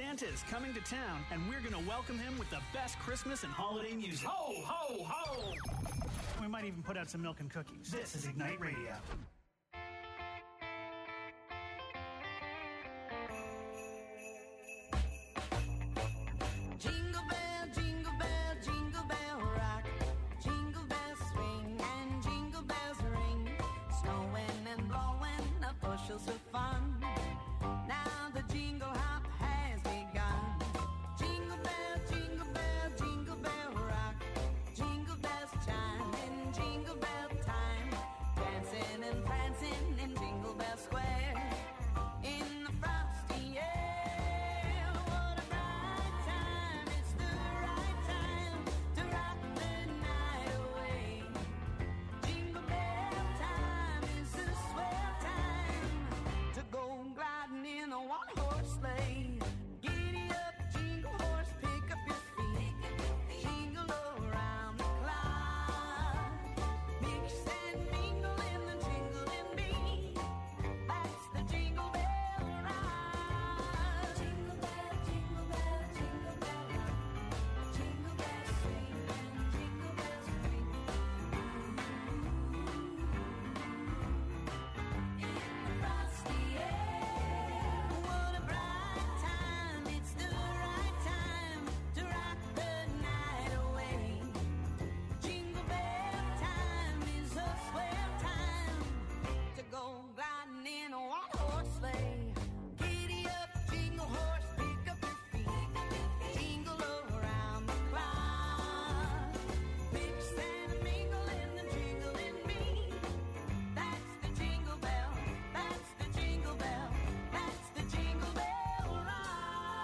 Santa's coming to town, and we're going to welcome him with the best Christmas and holiday music. Ho, ho, ho! We might even put out some milk and cookies. This is Ignite Radio. Bushels of fun. Now the jingle hop has begun. Jingle bell rock. Jingle bells chime in jingle bell time. Dancing and prancing in Jingle Bell Square. In the frosty air. What a bright time. It's the right time to rock the night away. Jingle bell time is a swell time to go gliding in a one-horse sleigh. Giddy up, jingle horse, pick up your feet. Jingle around the clock. Mix and mingle in the jingling beat. That's the Jingle Bell ride. Jingle bell, jingle bell, jingle bell rock. Jingle bells swing and jingle bells ring. In the frosty air. What a bright time. It's the right time to rock the night away. Jingle bell time is a swell time to go gliding in a one-horse sleigh. Giddy up, jingle horse, pick up your feet. Jingle around the clock. Mix and mingle in the jingling beat. That's the Jingle Bell. That's the Jingle Bell. That's the Jingle Bell ride.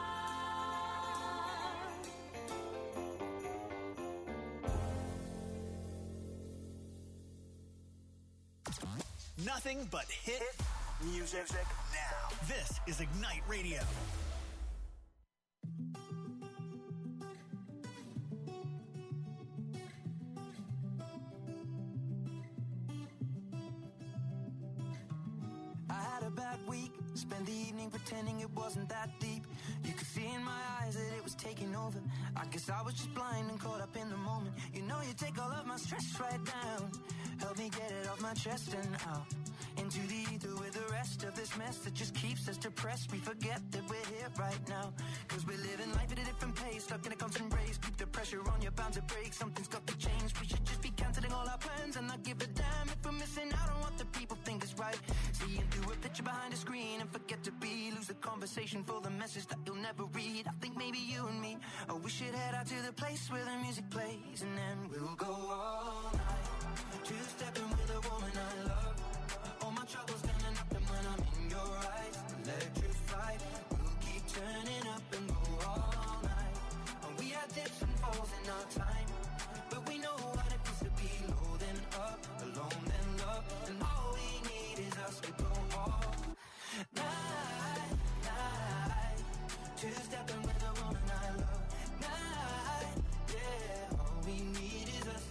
Nothing but hit music now. This is Ignite Radio. I had a bad week, spent the evening pretending it wasn't that deep. You could see in my eyes that it was taking over. I guess I was just blind and caught up in the moment. You know you take all of my stress right down. Help me get it off my chest and out into the ether with the rest of this mess that just keeps us depressed. We forget that we're here right now, cause we're living life at a different pace, stuck in a constant race. Keep the pressure on, you're bound to break. Something's got to change. We should just be cancelling all our plans and not give a damn if we're missing out on what the people think is right. Seeing through a picture behind a screen and forget to be. Lose the conversation for the message that you'll never read. I think maybe you and me, oh, we should head out to the place where the music plays, and then we'll go all night. Two-stepping with a woman I love. All my troubles gonna nothing when I'm in your eyes. Electrified, we'll keep turning up and go all night. And we had dips and falls in our time, but we know what it feels to be low then up, alone then love. And all we need is us to go all night, night. Two-stepping with a woman I love. Night, yeah, all we need is us.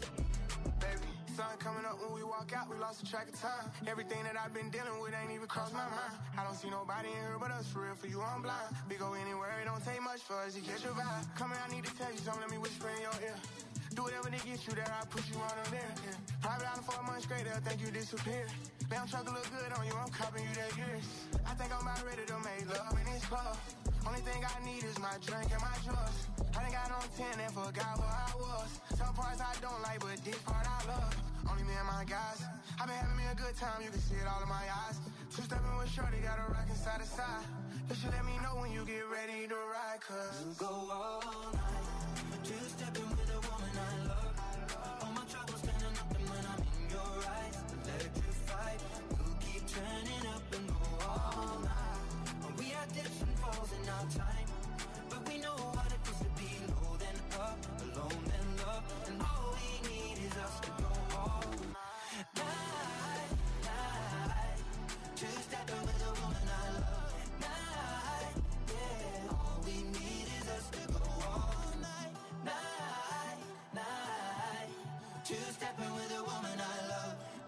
Sun coming up when we walk out, we lost the track of time. Everything that I've been dealing with ain't even crossed my mind. I don't see nobody in here but us, for real, for you I'm blind. We go anywhere, it don't take much for us to catch your vibe. Come here, I need to tell you something, let me whisper in your ear. Do whatever to get you there, I'll put you on there. Yeah. Private island for a month straight, they'll think you disappeared. Damn truck look good on you, I'm copping you that years. I think I'm about ready to make love in this club. Only thing I need is my drink and my drugs. I done got on 10 and forgot who I was. Some parts I don't like, but this part I love. Only me and my guys. I've been having me a good time, you can see it all in my eyes. Two-stepping with shorty, got a rock inside the side. You should let me know when you get ready to ride, cause we'll go all night. Two-stepping with a woman I love. All my troubles turning nothing when I'm in your eyes. Electrified, we'll keep turning up and go all night. And we had dips and falls in our time, but we know what it is to be low then up, alone then love. And all we need is us to go all night, night. Two-stepping with a woman I love. Night, yeah, all we need is us to go all night, night, night. Two-stepping with a woman I love.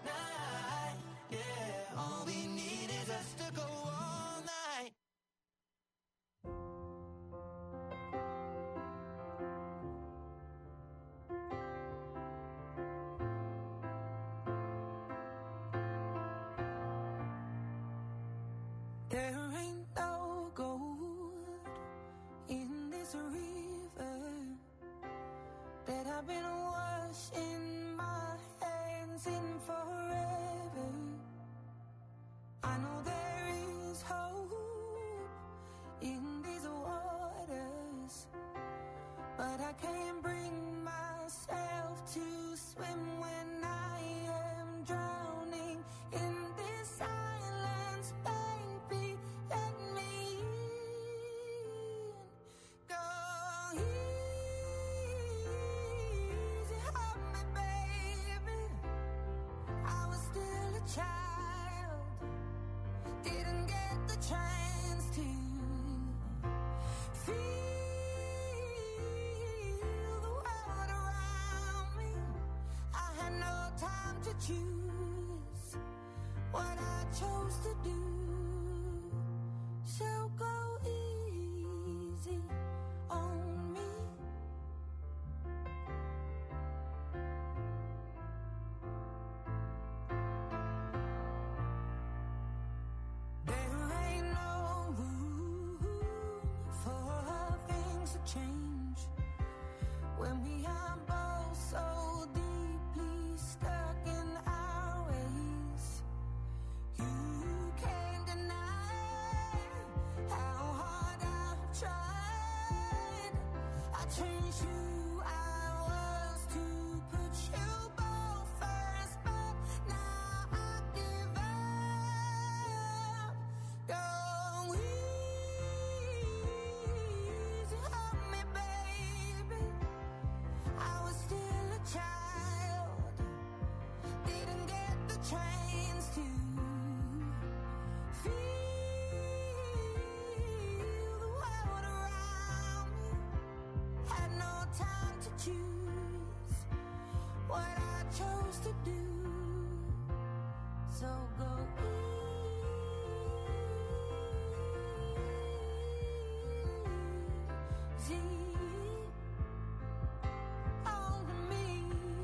choose what I chose to do. So go easy on me. There ain't no room for things to change when we are both so deeply stuck in our ways. You can't deny how hard I've tried. I changed who I was to put you both first, but now I give up. Go easy on me, baby. I was still a child, didn't get the chance to feel the world around me. Had no time to choose what I chose to do. So go easy on me.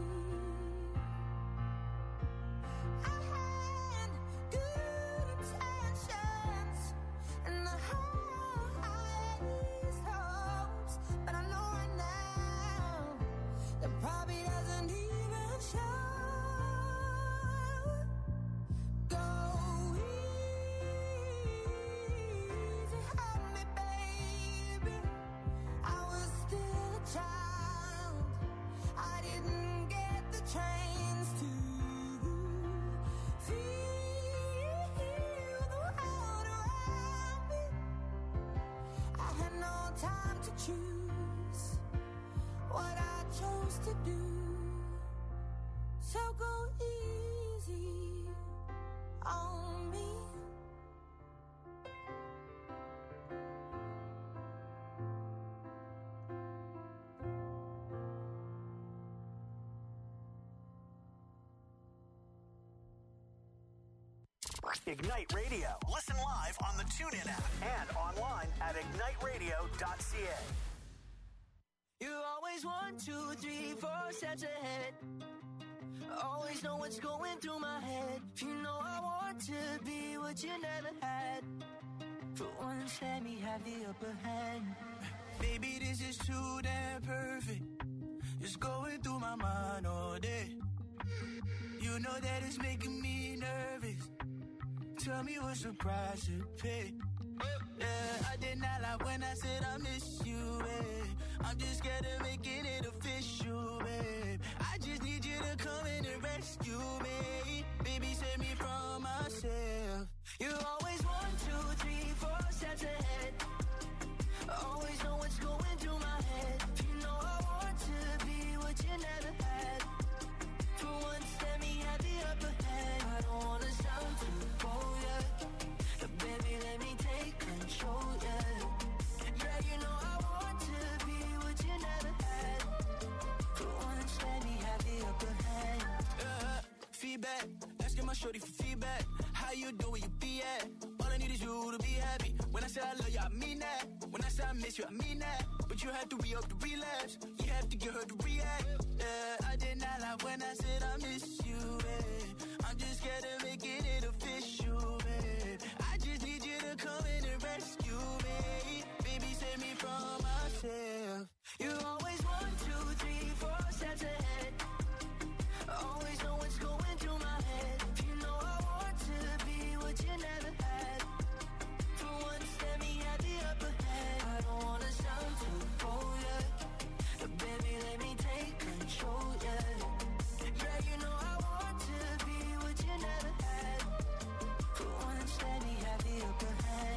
I had good intentions and the highest hopes, but I know right now that probably doesn't even show. Go easy on me, baby. I was still a child, I didn't get the chance to feel the world around me. I had no time to choose what I chose to do. So go easy on me. Ignite Radio. Listen live on the TuneIn app and online at igniteradio.ca. You always 1, 2, 3, 4 steps ahead. Always know what's going through my head. You know I want to be what you never had. For once, let me have the upper hand. Baby, this is too damn perfect. It's going through my mind all day. You know that it's making me nervous. Tell me what's the price to pay. Yeah, I did not lie when I said I miss you, babe. I'm just scared of making it official, babe. I just need you to come in and rescue me. Baby, save me from myself. You always 1, 2, 3, 4 steps ahead. Always know what's going through my head. You know I want to be what you never had. For once, let me have the upper hand. I don't wanna sound too bold, yeah. Baby, let me take control, yeah. Yeah, you know I want to be what you never had. For once, let me have the upper hand. Feedback, asking my shorty for feedback. How you doing, where you be at? All I need is you to be happy. When I say I love you, I mean that. When I say I miss you, I mean that. But you have to re-up the relapse. You have to get her to react. I did not lie when I said I miss you, babe. I'm just scared of making it official, babe. I just need you to come in and rescue me. Baby, save me from myself. You always 1, 2, 3, 4 steps ahead. Always know what's going through my head. You know I want to be what you never had. For once, let me have the upper hand. I don't wanna sound too bold, yeah. Baby, let me take control, yeah. Yeah, you know I want to be what you never had. For once, let me have the upper hand.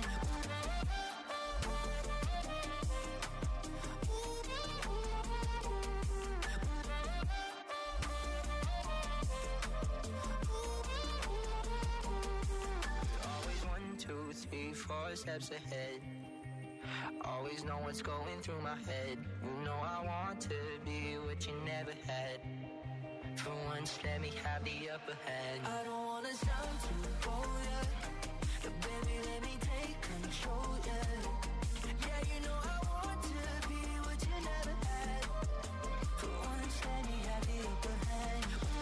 Always 1, 2, 3, 4 steps ahead. Always know what's going through my head. You know I want to be what you never had. For once, let me have the upper hand. I don't wanna sound too bold, yeah. But baby, let me take control, yeah. Yeah, you know I want to be what you never had. For once, let me have the upper hand.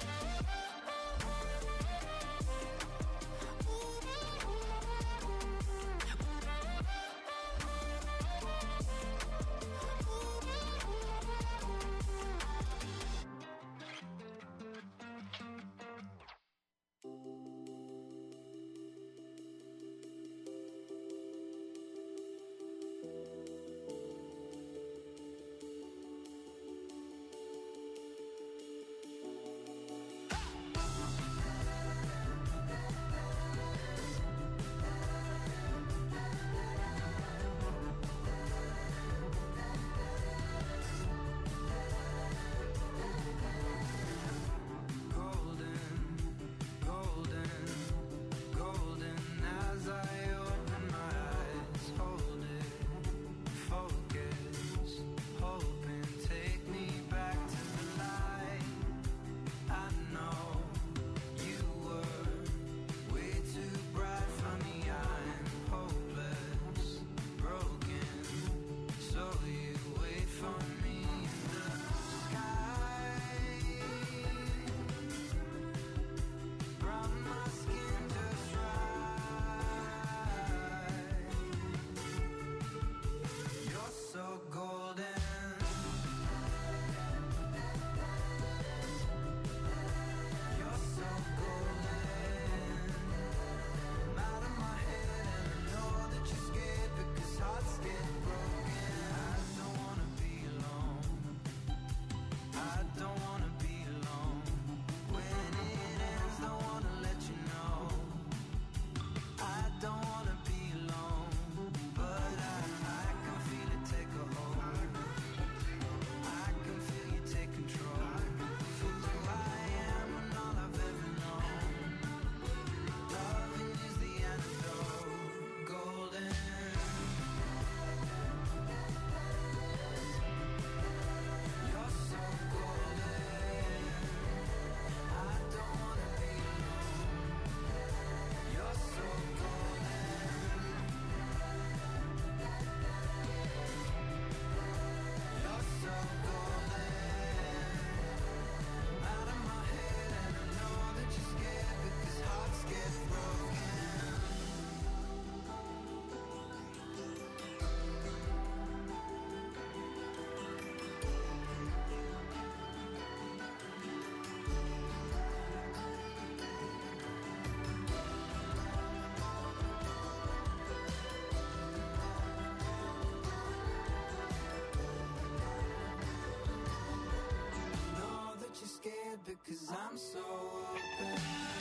Because I'm so open.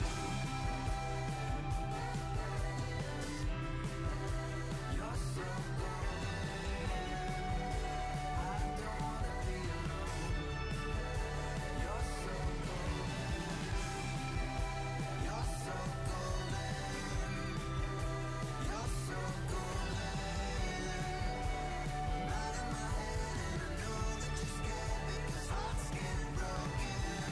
You're so golden. I don't wanna be alone. You're so golden. You're so golden. You're so golden. I'm out of my head and I know that you're scared because hearts get broken.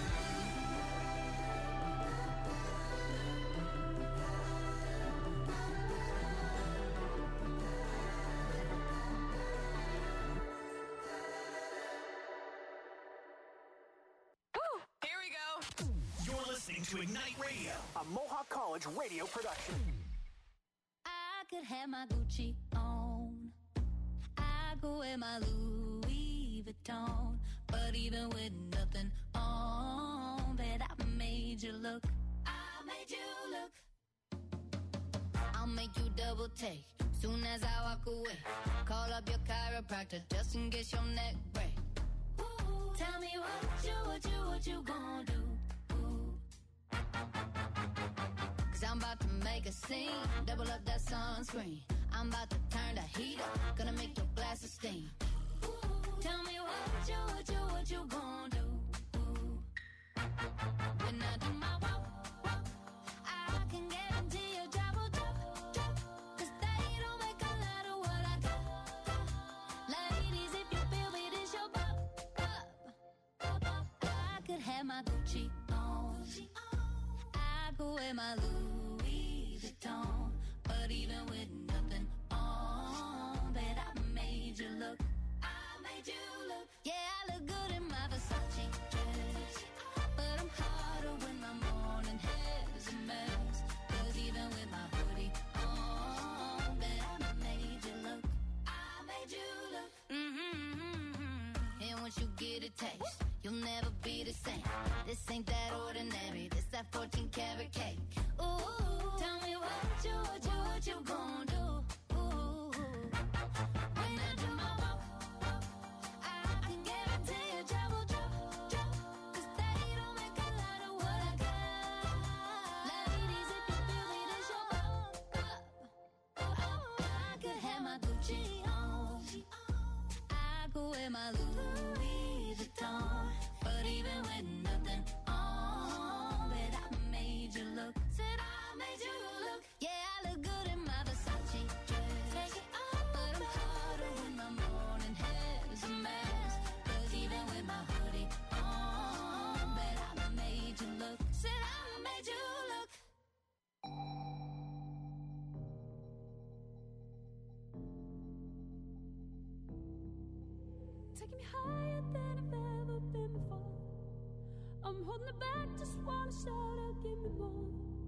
You're listening to Ignite Radio, a Mohawk College radio production. I could have my Gucci on. I could wear my Louis Vuitton. But even with nothing on, bet I made you look. I made you look. I'll make you double take soon as I walk away. Call up your chiropractor just in case your neck break. Ooh, tell me what you gonna do? Cause I'm about to make a scene, double up that sunscreen. I'm about to turn the heat up, gonna make your glasses steam. Ooh, tell me what you gonna do? When I do my walk, I can guarantee your job will drop. Cause they don't make a lot of what I got. Ladies, if you feel me, this your pop. I could have have my Gucci on. I could wear my Louis Vuitton. But even with nothing on, bet I made you look. I made you look. Yeah, I look good in my Versace dress. But I'm hotter when my morning hair's a mess. 'Cause even with my hoodie on, bet I made you look. I made you look. And once you get a taste, you'll never be the same. This ain't that ordinary. This that 14 karat cake. Ooh, tell me what you gon' do? Ooh, when I do my walk, I can guarantee you trouble, 'cause they don't make a lot of what I got. Ladies, if you feel me, then show up. I could have my Gucci on. I could wear my Louis Vuitton. But even with nothing on, bet I made you look. Said I made you look. Yeah, I look good in my Versace dress. But I'm hotter when my morning hair's a mess. 'Cause even with my hoodie on, bet I made you look. Said I made you look. Taking me higher than I've ever been before. I'm holding it back, just wanna shout out, give me more.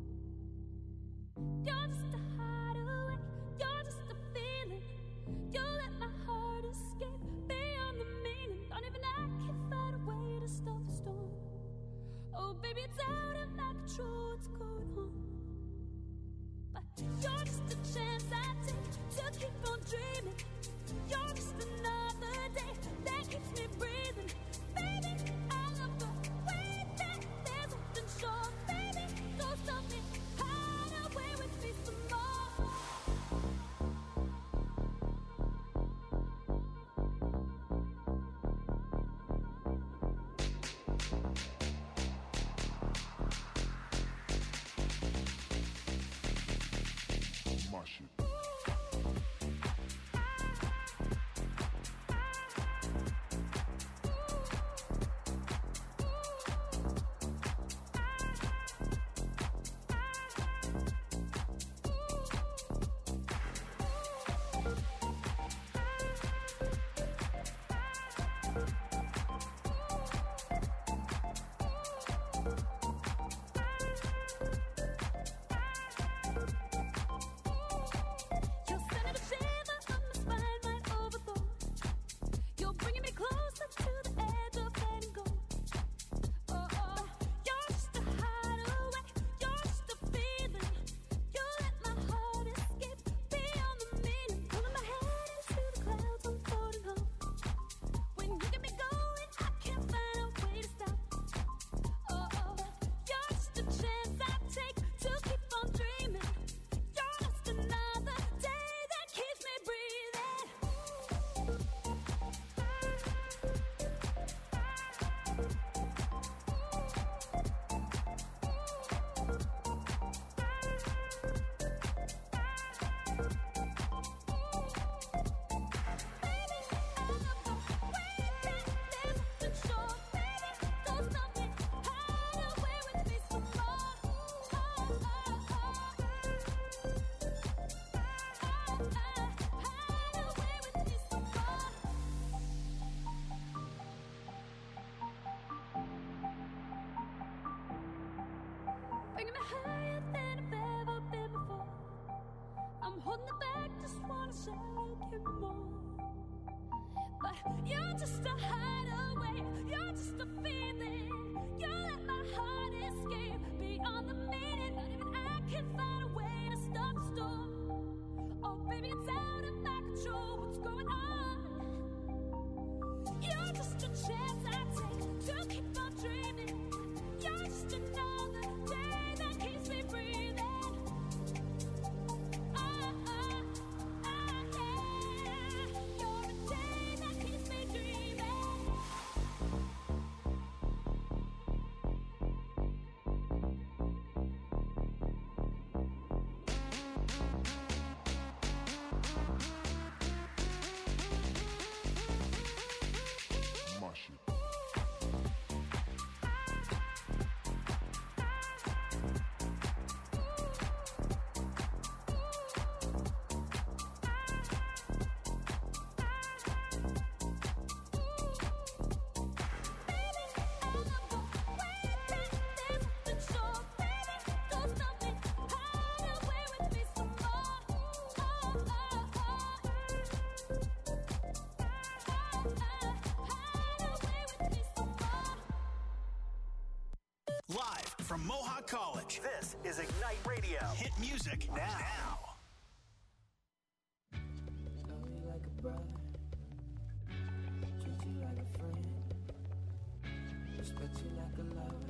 You're just a hideaway, you're just a feeling. You let my heart escape beyond the meaning. Don't even I can find a way to stop the storm. Oh baby, it's out of my control, what's going on? But you're just a chance I take to keep on dreaming. You're just another day that keeps me breathing. Baby, I love the way that there's something sure. Baby, go stop me, hide away with me some more. My shit. Bringing me higher than I've ever been before. I'm holding it back, just wanna shout, give me more. But you're just a hideaway, you're just a feeling. You let my heart escape beyond the meaning. Not even I can find a way to stop the storm. Oh baby, it's out of my control, what's going on? You're just a chance I take to keep on dreaming. You're just another day that keeps me breathing. Yeah. You're a day that keeps me dreaming. from Mohawk College. This is Ignite Radio. Hit music now. Love you like a brother, treat you like a friend, respect you like a lover.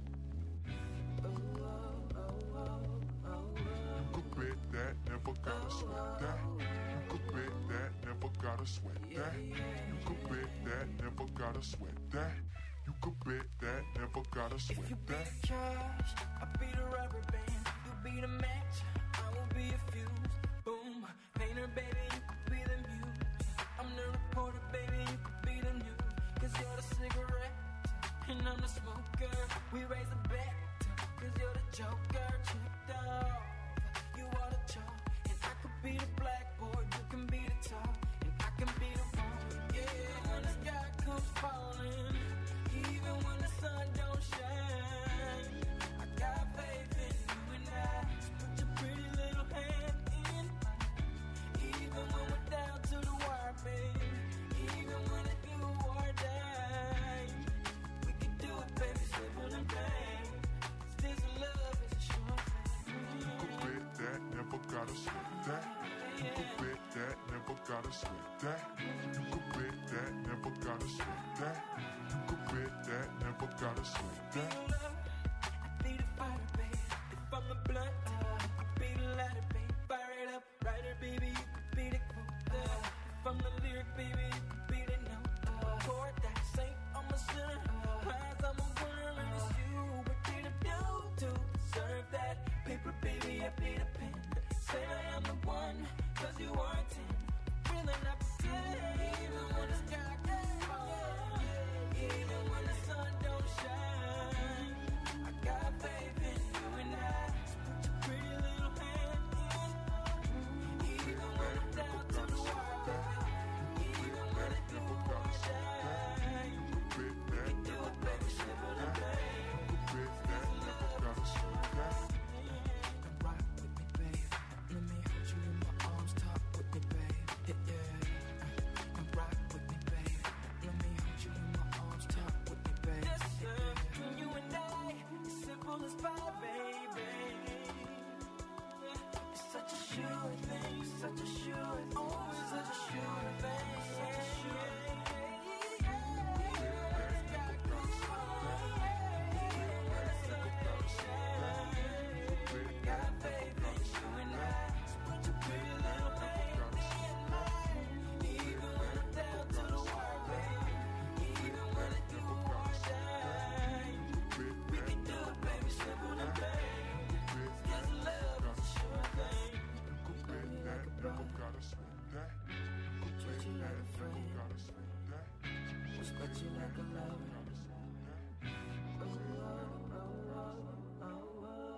Oh, oh, oh, oh, oh. You could bet that, never gotta sweat that. You could bet that, never gotta sweat that. You could bet that, never gotta sweat that. You could bet that, never gotta sweat If you be that. the cash, I'll be the rubber band. You be the match, I will be a fuse. Boom, painter, baby, you could be the muse. I'm the reporter, baby, you could be the news. Cause you're the cigarette, and I'm the smoker. We raise the bet, cause you're the joker. Tricked off, you are the chalk. And I could be the blackboard, you can be the top. And I can be the one, yeah, when the sky comes falling. Even when the sun don't shine, I got faith in you and I. Just put your pretty little hand in mine. Even when we're down to the wire, babe. Even when it's do or die, we can do it, baby, simple and plain. 'Cause this love is a sure thing. You could bet that, never gotta sweat that. You could bet that, never gotta sweat that. You could bet that, never gotta sweat that. You could bet that, never gotta sweat that. I be the fighter, babe. If I'm a blunt, I be the lighter, babe. Fire it up, writer, baby, you could be the quote. If I'm the lyric, baby, you could be the note. Chord that saint, I'm a sinner. Prize, I'm a winner, and it's you. What did I do to deserve that? Paper, baby, I be the pen. Say I am the one, 'cause you are 10. Really not pretend, even when the sky gets falling. Even when the sun don't shine, I got faith in you and I. Just put your pretty little hand in mine. Even when I'm down to the wire, baby. Even when it do or die, we can do it, baby, simple and plain. You could bet that, never gotta sweat that. Now rock with me, babe. Let me hold you in my arms, talk with me, babe. Yeah, yeah. Now rock with me, babe. Let me hold you in my arms, talk with me, babe. Yes, sir. You and I, it's simple as pie, baby. It's such a sure thing, such a sure thing. Oh, it's such a sure thing, such a sure thing. Got faith in you and I. Just put your pretty little hand in mine. Even when I'm down to the wire, baby. Even when it do or die, we can do it, baby, simple and plain. 'Cause love is a sure thing. You could bet that, never gotta sweat that. You could Treat you bet like a that, never friend, gotta sweat that. respect you like a lover. Oh, oh, oh, oh, oh, oh.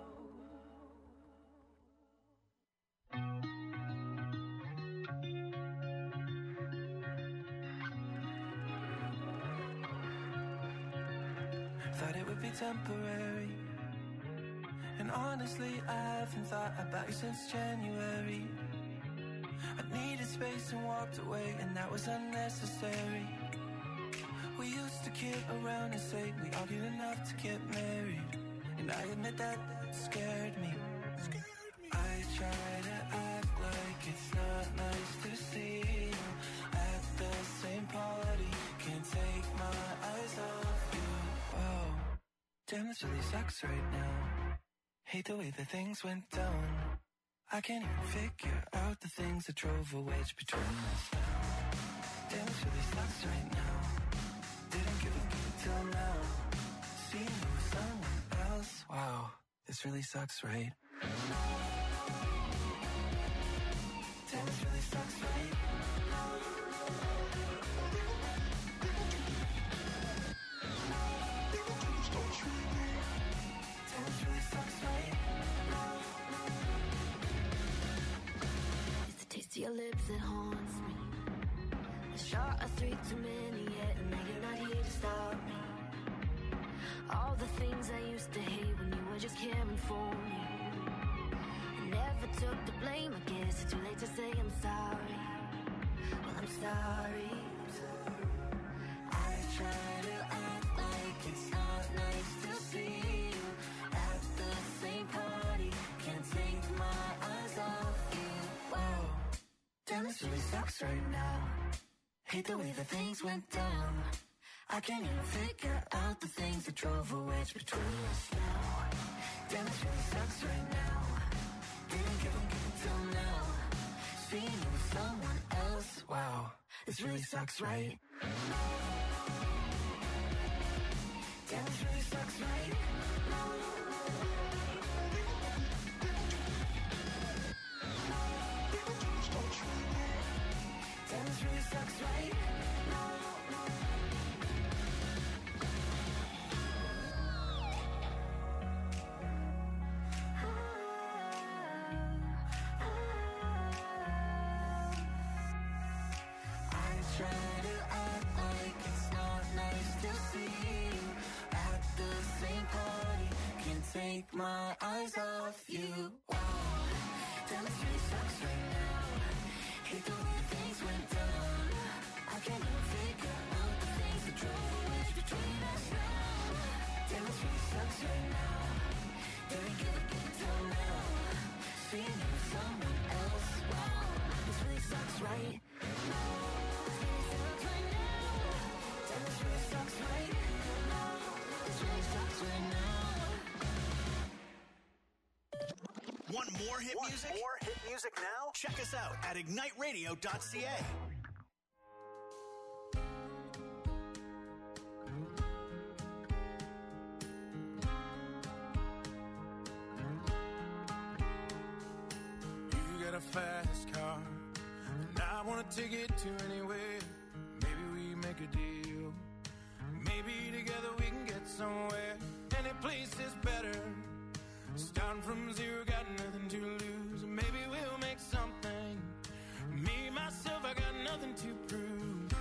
Thought it would be temporary, and honestly I haven't thought about you since January. I needed space and walked away, and that was unnecessary. We used to kid around and say we argued enough to get married, and I admit that scared me. I try to act like it's not nice to see you at the same party. Can't take my eyes off you. Whoa, damn, this really sucks right now. Hate the way that things went down. I can't even figure out the things that drove a wedge between us now. Damn, this really sucks right now. Didn't give a fuck till now. Seeing you with someone else. Wow, this really sucks, right? Damn, this really sucks, right? Damn, this really sucks, right? It's the taste of your lips that haunts me. A shot of 3 too many yet, and now you're not here to stop me. All the things I used to hate when you were just caring for me. I never took the blame, I guess it's too late to say I'm sorry. Well, I'm sorry. I try to act like it's not nice to see you this really sucks right now. Hate the way that things went down. I can't even figure out the things that drove a wedge between us now. Damn, this really sucks right now. Didn't give a till now. Seeing you with someone else, wow. This really sucks, right? Damn, this really sucks, right? Damn, this really sucks, right? Try to act like it's not nice to see you at the same party. Can't take my eyes off you. Wow, damn, this really sucks right now. Hate the way things went down. I can't even figure out the things that drove a wedge between us now. Damn, this really sucks right now. Didn't give a till now. Seeing you with someone else. Wow, this really sucks right now. Want more hit music? More hit music now? Check us out at igniteradio.ca. You got a fast car, and I want to take it to anywhere. Maybe we make a deal. Maybe together we can get somewhere. Any place is better. Starting from zero, got nothing to lose. Maybe we'll make something. Me, myself, I got nothing to prove.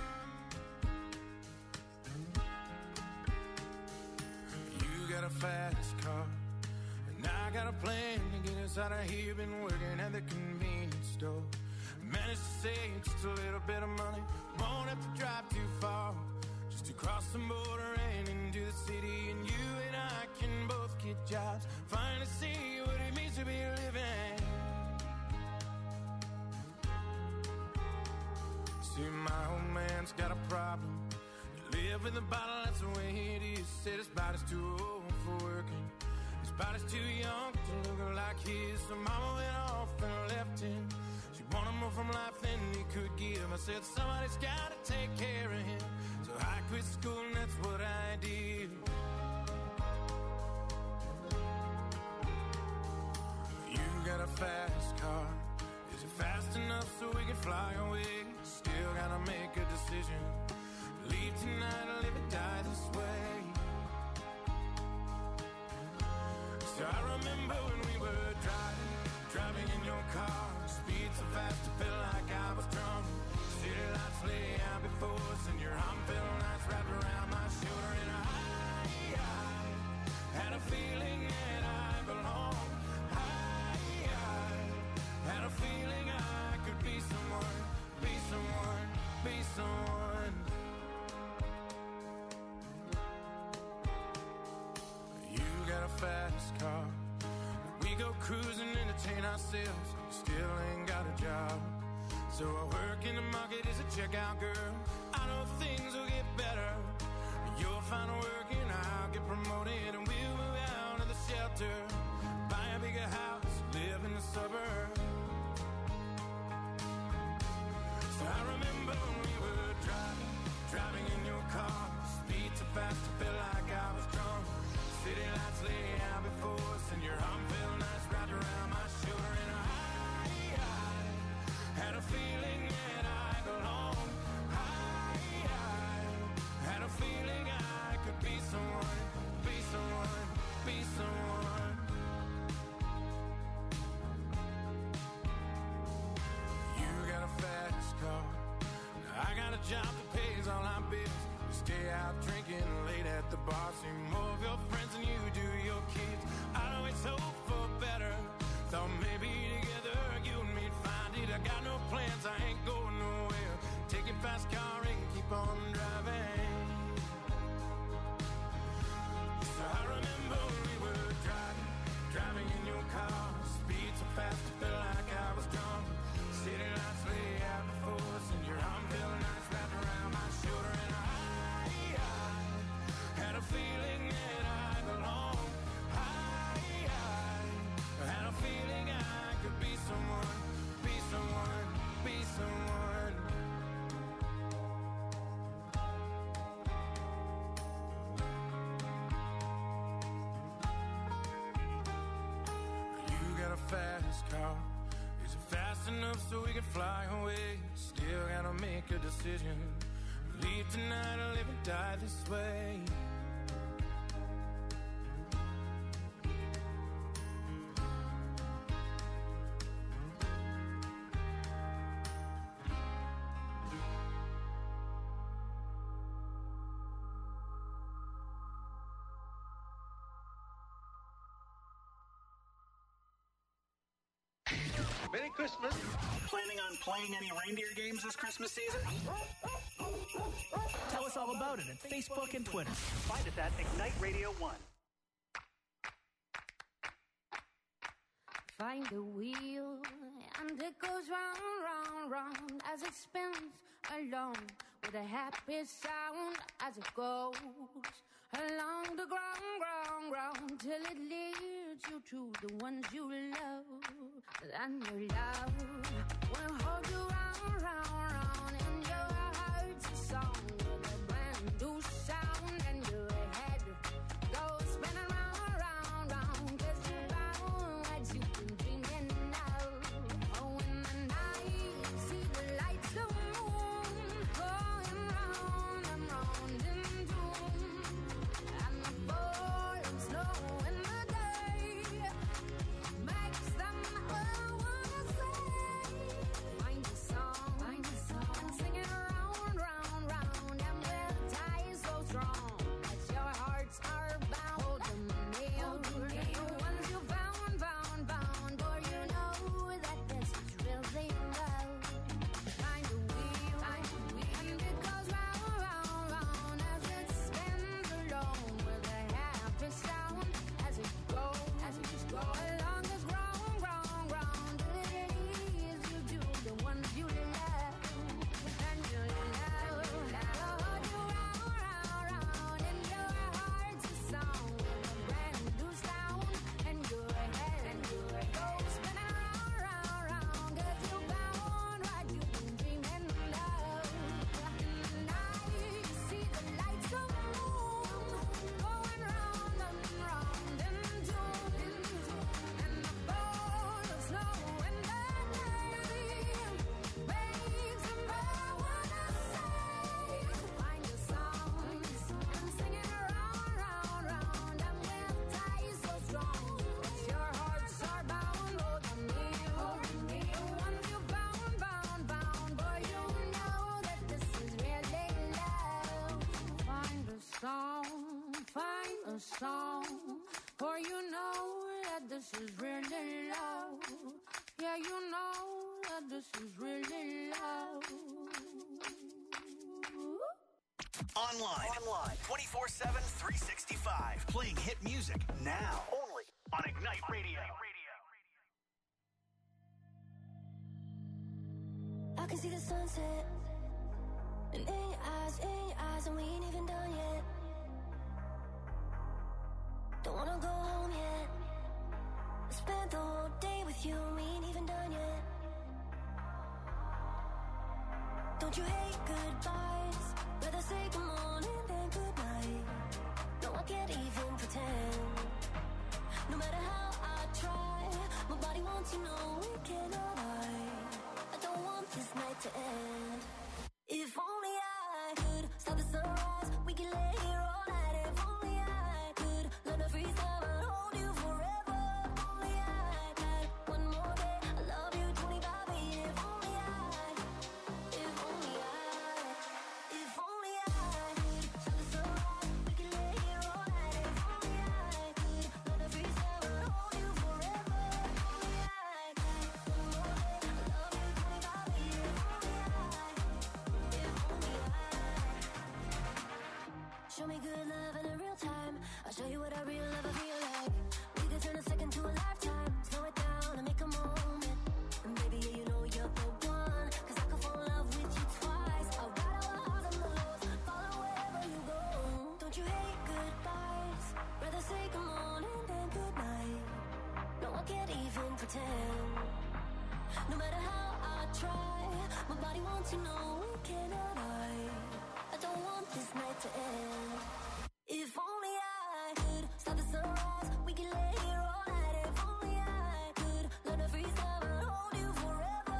You got a fast car, and I got a plan to get us out of here. Been working at the convenience store. Managed to save just a little bit of money. Won't have to drive too far. Just to cross the border and into the city. And you and I can both get jobs. Finally see what it means to be living. See, my old man's got a problem. You live in the bottle, that's the way it is. Said his body's too old for working. His body's too young to look like his. So mama went off and left him. She wanted more from life than he could give. I said somebody's gotta take care of him. So I quit school and that's what I did. You got a fast car. Is it fast enough so we can fly away? Still gotta make a decision. Leave tonight or live or die this way. So I remember when we were driving in your car. Speed so fast it felt like I was drunk. City lights lay out before us and your arm felt nice wrapped around my shoulder. And I had a feeling that I belonged. I had a feeling I could be someone, be someone, be someone. You got a fast car. We go cruising, entertain ourselves. Still ain't got a job. So I work in the market as a checkout girl. I know things will get better. You'll find work and I'll get promoted. And we'll move out of the shelter. Buy a bigger house, live in the suburbs. So I remember when we were driving in your car. Speed so fast it felt like I was drunk. City lights lay out before us and your arm felt nice wrapped around my shoulder. And I had a feeling that I belonged. I had a feeling I could be someone, be someone, be someone. You got a fast car. I got a job that pays all our bills. You stay out drinking late at the bar. See more of your friends than you do your kids. I always hope for better. Thought maybe together you and me'd find it. I got no plans, I ain't going nowhere. Take your fast car and keep on driving. So I remember when we were driving in your car. Speed so fast it felt like I was drunk. City lights lay out fast enough so we can fly away. Still gotta make a decision. Leave tonight or live and die this way. Merry Christmas. Planning on playing any reindeer games this Christmas season? Tell us all about it at Facebook and Twitter. Find us at Ignite Radio 1. Find the wheel, and it goes round, round, round as it spins along with a happy sound as it goes along the ground, ground, ground till it leads you to the ones you love. And your love will hold you round, round, round in your heart's a song with a brand new sound, and your head goes spinning round, round, round 'cause you found what you've been dreaming of. Oh, in the night you see the lights of the moon going round and round in doom, and the fall of snow in the day makes them all wanna say, find a song and sing it round, round, round, and with ties so strong that your hearts are bound. Hold them near, once you found, for you know that this is really love. Find a wheel, and it goes round, round, round as it spins along with a happy sound as it goes along the ground, ground, ground till it leads you to the ones you love. And your love will hold you round, round, round in your heart's a song with a brand new sound, and your head goes spinning round, round, round 'cause you found what you've been dreaming of. In the night you see the lights of the moon going round and round in tune, and the fall of snow in the day makes them all wanna say, find a song and sing it round, round, round, and with ties so strong that your hearts are bound. Hold them near, once you found, for you know that this is really love. Find a song, for you know that this is really love. Yeah, you know that this is really love. Online 24/7, 365. Playing hit music now. Only on Ignite Radio. I can see the sunset, and in your eyes, and we ain't even done yet. Don't wanna go home yet. I spent the whole day with you, and we ain't even done yet. Don't you hate goodbyes? Rather say good morning than good night. No, I can't even pretend. No matter how I try, my body wants you, know we cannot hide. I don't want this night to end. If only I could stop the sunrise, we could lay here all night. If only I could learn to freeze time and hold you forever. If only I had one more day, I love you 25 years. If only I could stop the sunrise, we could lay here all night. If only I could learn to freeze time and hold you forever. If only I had one more day, I love you 25 years. Show me good love in a real time. I'll show you what I real love I feel like. We could turn a second to a lifetime. Slow it down and make a moment. And baby, yeah, you know you're the one. 'Cause I could fall in love with you twice. I'll ride our highs and the lows, follow wherever you go. Don't you hate goodbyes? Rather say good morning than good night. No, I can't even pretend. No matter how I try, my body wants you, know we cannot hide. I don't want this night to end. If only I could stop the sunrise, we could lay here all night. If only I could learn to freeze time and hold you forever.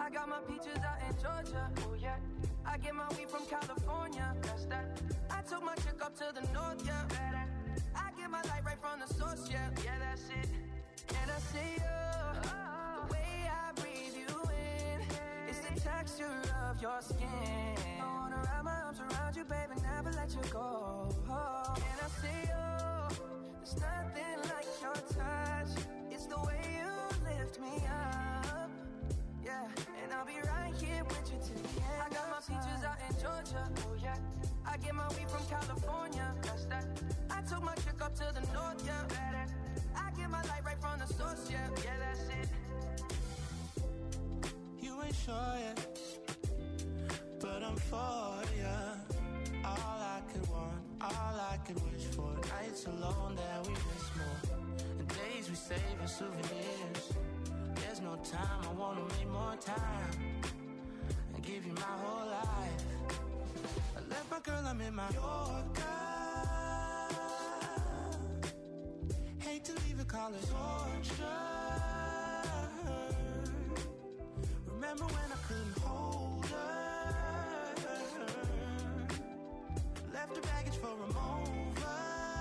I got my peaches out in Georgia. Oh yeah. I get my weed from California. That's that. I took my chick up to the north, yeah. I get my light right from the source, yeah. Yeah, that's it. And I see you, the way I breathe you in, it's the texture of your skin. I wanna wrap my arms around you, baby, never let you go. And I see you, there's nothing like your touch. It's the way you lift me up, yeah. And I'll be right here with you till the end. I got my peaches out in Georgia, oh yeah. I get my weed from California, that's that. I took my chick up to the north, yeah. I get my light right from the source, yeah. Yeah, that's it. You ain't sure yet, but I'm for ya. All I could want, all I could wish for. Nights alone that we miss more, and days we save as souvenirs. There's no time, I wanna make more time and give you my whole life. I left my girl, I'm in my Yorker. Hate to leave it, call it torture. Remember when I couldn't hold her? Left her baggage for a mover.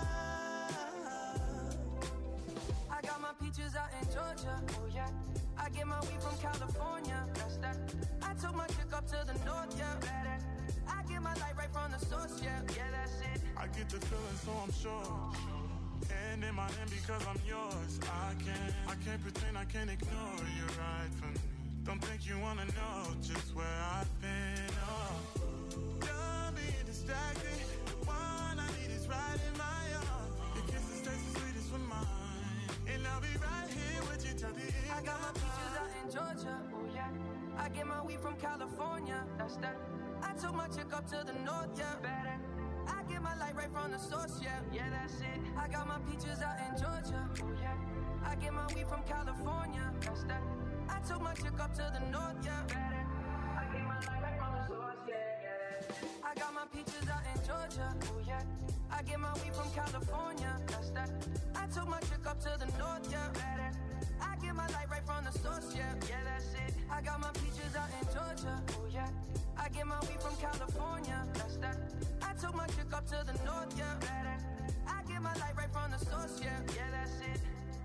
I got my peaches out in Georgia, oh yeah. I get my weed from California, that's that. I took my chick up to the north, yeah. I get my light right from the source, yeah. Yeah, that's it. I get the feeling, so I'm sure. And in my hand because I'm yours. I can't pretend, I can't ignore you right from me. Don't think you wanna know just where I've been. Oh, done being distracted. The one I need is right in my arms. Your kisses taste the sweetest with mine, and I'll be right here with you till the end. I got my peaches out in Georgia, oh yeah. I get my weed from California, that's that. I took my chick up to the north, yeah. I get my light right from the source, yeah. Yeah, that's it. I got my peaches out in Georgia, oh yeah. I get my weed from California, that's that. I took my chick up to the north, yeah. I get my light right from the source, yeah. I got my peaches out in Georgia, oh yeah. I get my weed from California, that's that. I took my chick up to the north, yeah. I get my light right from the source, yeah. Yeah, that's it. I got my peaches out in Georgia, oh yeah. I get my weed from California, that's that. I took my chick up to the north, yeah. I get my light right from the source, yeah. Yeah, that's it.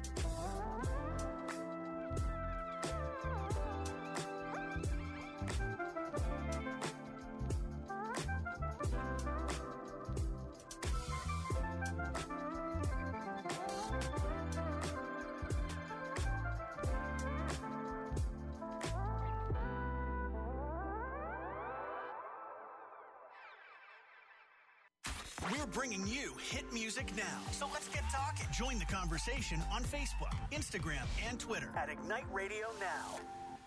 We're bringing you hit music now. So let's get talking. Join the conversation on Facebook, Instagram, and Twitter at Ignite Radio Now.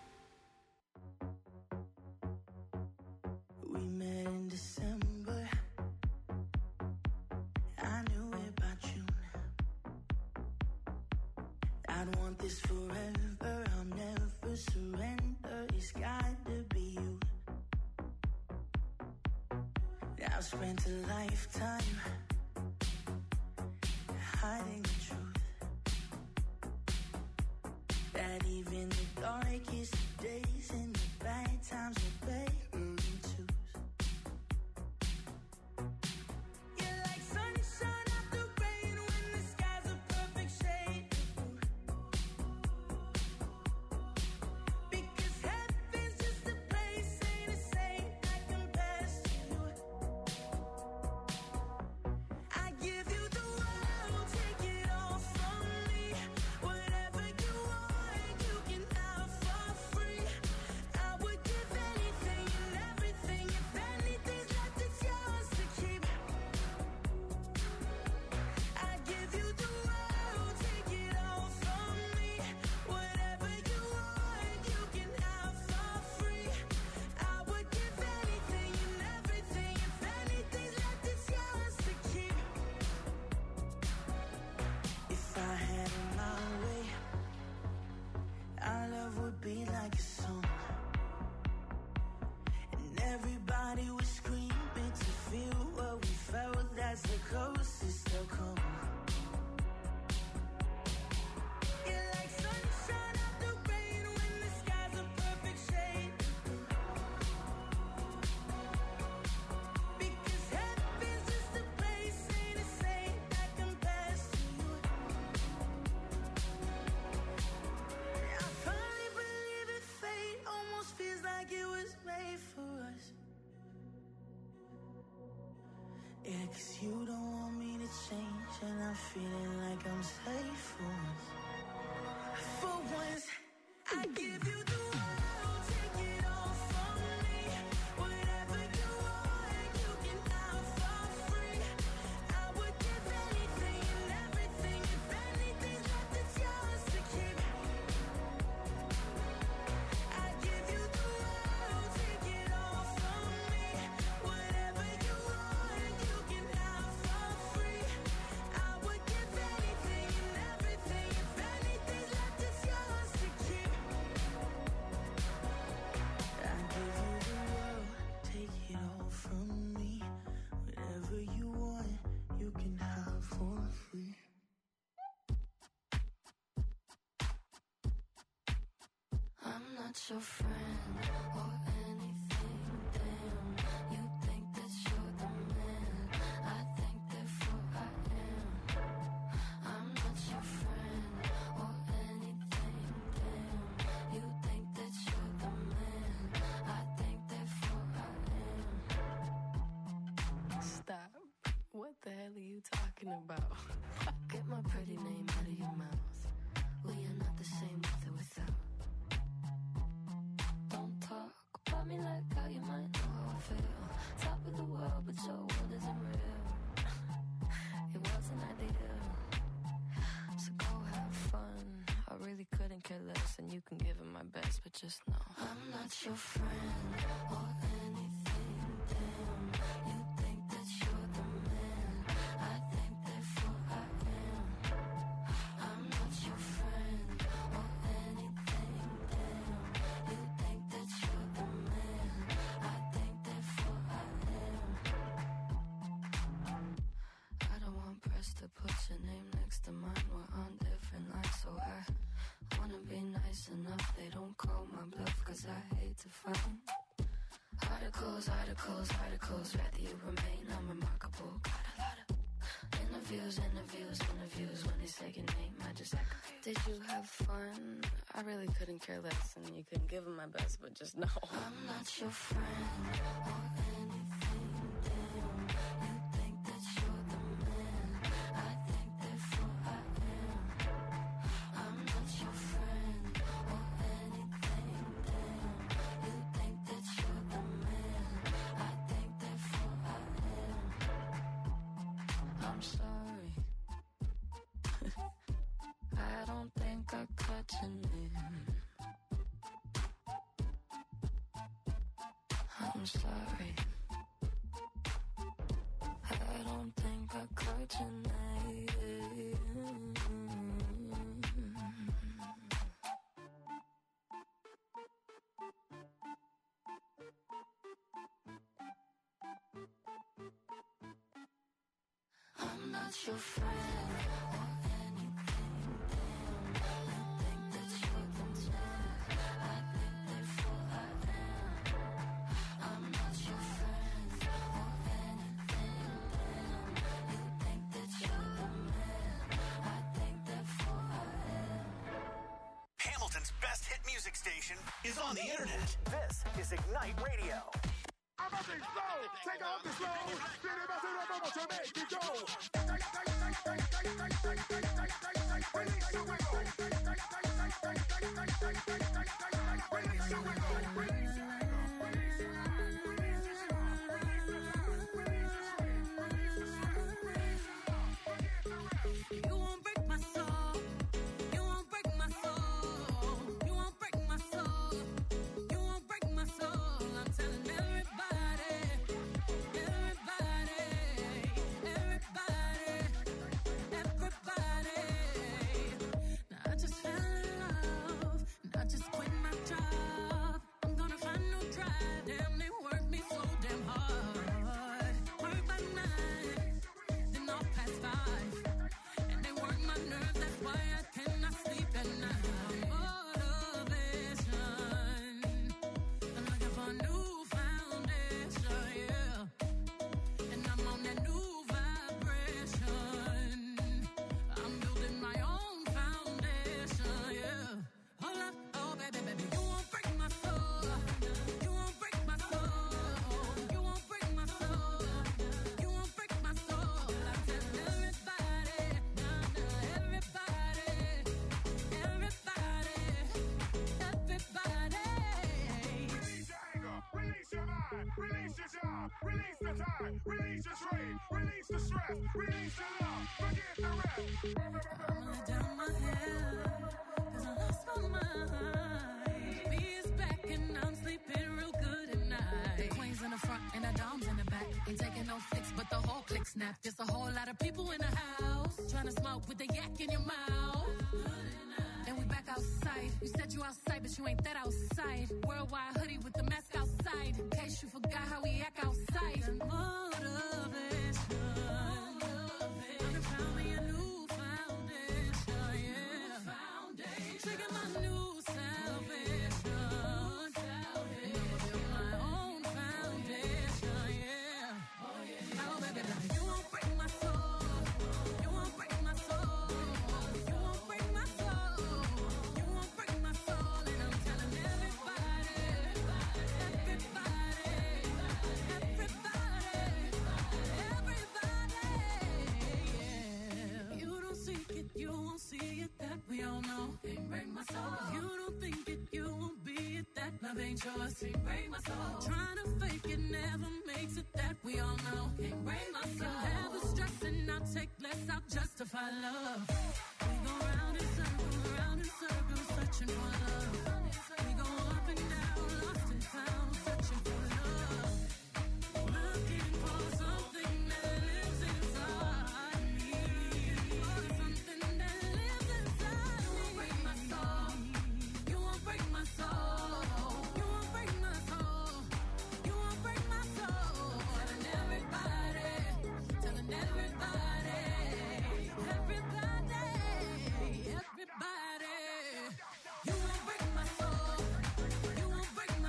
We met in December. I knew it by June. I'd want this forever. I'll never surrender. It's got to be you. I've spent a lifetime hiding the truth, that even the darkest days and the bad times are better than twos. You're like sunshine after rain when the sky's a perfect shade of blue. Because heaven's just a place, ain't a saint that compares to you. I give you the world, take it all from me. Whatever you want, you can have for free. almost feels like it was made for us. Yeah, 'cause you don't want me to change, and I'm feeling like I'm safe for us. For once, I give you the world, take it all from me. Whatever you want, you can have for free. I would give anything and everything. If anything's left, it's yours to keep. I give you the world, take it all from me. Whatever you want, you can have for free. I would give anything and everything. If anything's left, it's yours to keep. I give you the world, take it all from me. Whatever you want, you can have for free. I'm not your friend or anything, damn. You think that you're the man, I think therefore I am. I'm not your friend or anything, damn. You think that you're the man, I think therefore I am. Stop. What the hell are you talking about? Get my pretty name out of your mouth. We are not the same with or without. Don't talk about me like how you might know how I feel. Top of the world, but your world isn't real. It wasn't ideal. So go have fun. I really couldn't care less, and you can give it my best, but just know I'm not your friend or anything, damn. You think that you're the man, I think therefore I am. I'm not your friend or anything, damn. You think that you're the man, I think therefore I am. I don't want press to put your name next to mine. We're on different lines, so I wanna be nice enough. They don't call my bluff, 'cause I hate to find articles, rather you remain unremarkable. Got a lot of interviews. When they say your name, I just act confused. Did you have fun? I really couldn't care less, and you couldn't give them my best, but just know I'm not your friend or anything, damn. You think that you're the man, I think therefore I am. I'm not your friend or anything, damn. You think that you're the man, I think therefore I am. I'm sorry. I don't think I cut your name. I'm sorry. I don't think I cut your name. I'm not your friend or anything, damn. You think that you're the man, I think therefore I am. I'm not your friend or anything, damn. You think that you're the man, I think therefore I am. Hamilton's best hit music station is on the internet. This is Ignite Radio. I'm up and slow, take off the slow. City bus and I'm about to make you go. Release your wiggle. Release your wiggle. You won't break my soul. You won't break my soul. You won't break my soul. You won't break my soul. I'm telling everybody. Now I just fell in love. And I just quit my job. I'm gonna find release the time, release the strain, release the stress, release the love, forget the rest. I'ma lay down my head, 'cause I lost my mind. B is back and I'm sleeping real good at night. The queen's in the front and the dom's in the back. Ain't taking no flicks, but the whole click snap. There's a whole lot of people in the house trying to smoke with the yak in your mouth. And we back outside. You said you outside, but you ain't that outside. Worldwide hoodie with the mask outside. In case you forgot how we act outside. Motivation. I found me a new foundation, yeah. Trigger my new salvation. My own foundation, yeah. Oh, baby, you won't break my soul. You won't break my soul. You won't break my soul. You won't break my soul. And I'm telling everybody, yeah. You don't seek it, you won't see it, that we all know. Can't break my soul. You don't think it, you won't be it, that love ain't yours. Can't break my soul. Trying to fake it never makes it, that we all know. Can't break my soul. Have the stress and I'll take less, I'll justify love. We go round in circles, searching for love. We go up and down, lost and found, searching for love. Looking for something that lives inside me. For something that lives inside me. You won't break my soul. You won't break my soul. You won't break my soul. You won't break my soul. Telling everybody, everybody. You won't break my soul. You won't break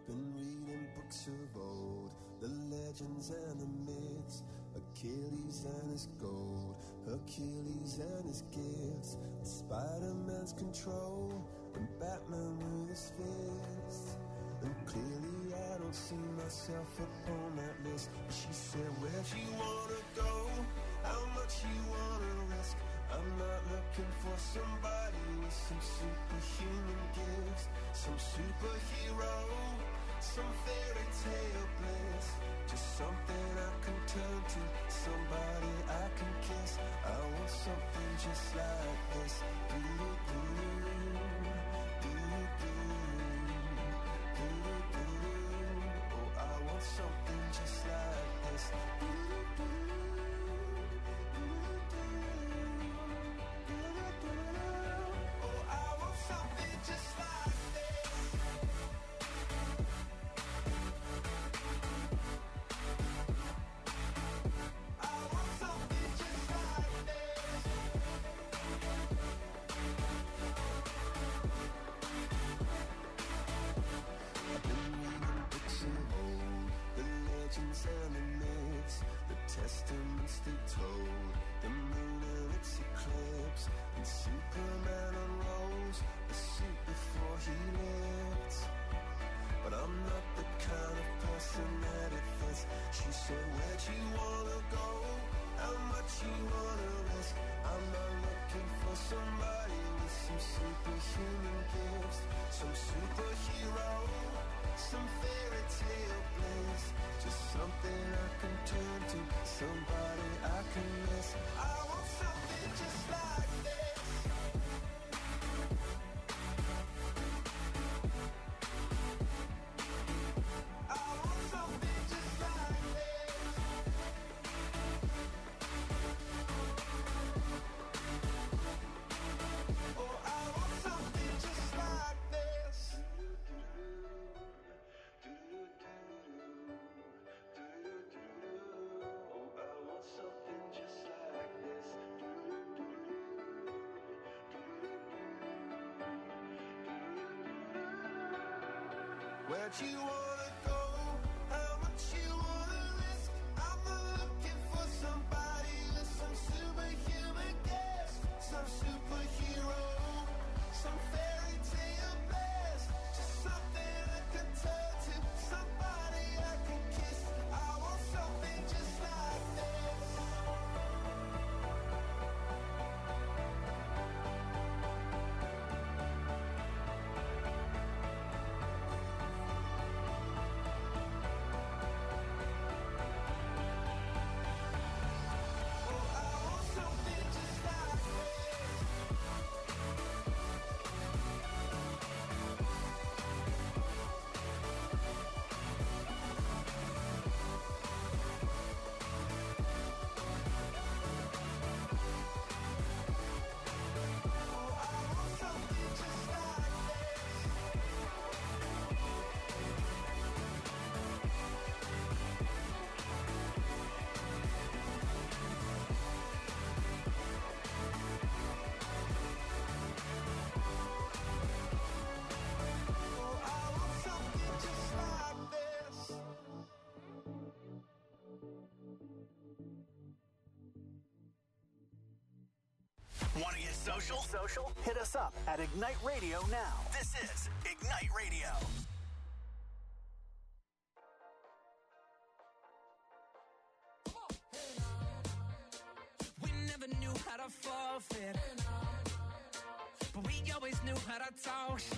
Been reading books of old, the legends and the myths, Achilles and his gold, Hercules and his gifts, Spider-Man's control, and Batman with his fists. And clearly I don't see myself upon that list. She said, where'd you wanna go? How much you wanna risk? I'm not looking for somebody with some superhuman gifts, some superhero, some fairy tale bliss. Just something I can turn to, somebody I can kiss. I want something just like this. Oh, I want something just like this. Oh, I want something just like this. I want something just like this. I've been reading books of old, the legends and the myths, the testaments they told, the moon and its eclipse, and Superman unrolls the suit before he lived. But I'm not the kind of person that it fits. She said, where'd you wanna go? How much you wanna risk? I'm not looking for somebody with some superhuman gifts, some superhero, some fairy tale bliss. Just something I can turn to, somebody I can miss. I want something just like this. I want something just like this. Oh, I want something just like this. Oh, I want something just like this. Where'd you wanna go? How much you wanna risk? I'm not looking for somebody with some superhuman gifts, some superhero, some fairy tale bliss. Just something I can turn to, somebody I can kiss. I want something just like this. Oh, I want something just like this. Oh, I want something just like this. Oh, I want something just like this. Want to get social? Hit us up at Ignite Radio now. This is Ignite Radio. We never knew how to forfeit, but we always knew how to talk.